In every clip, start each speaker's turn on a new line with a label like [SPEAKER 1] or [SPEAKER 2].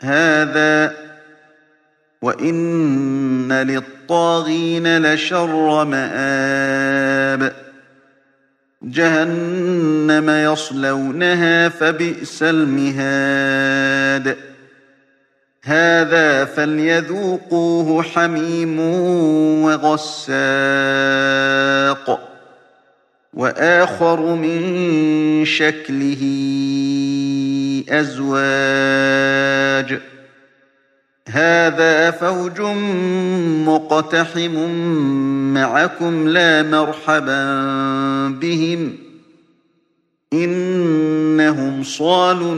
[SPEAKER 1] هذا وإن للطاغين لشر مآب جهنم يصلونها فبئس المهاد هذا فليذوقوه حميم وغساق وآخر من شكله أزواج هذا فوج مقتحم معكم لا مرحبا بهم إنهم صالوا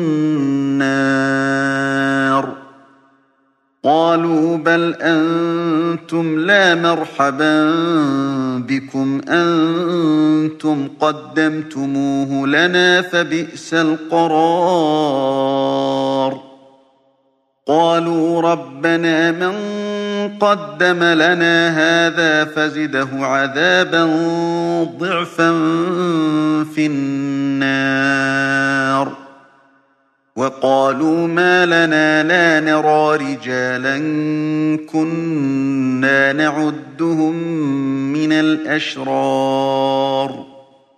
[SPEAKER 1] النار قالوا بل أنتم لا مرحبا بكم أنتم قدمتموه لنا فبئس القرار قالوا ربنا من قدم لنا هذا فزده عذابا ضعفا في النار وقالوا ما لنا لا نرى رجالا كنا نعدهم من الأشرار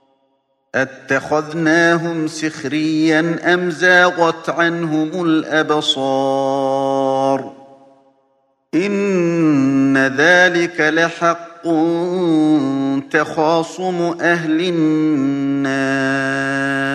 [SPEAKER 1] أتخذناهم سخريا أم زاغت عنهم الأبصار إن ذلك لحق تخاصم أهل النار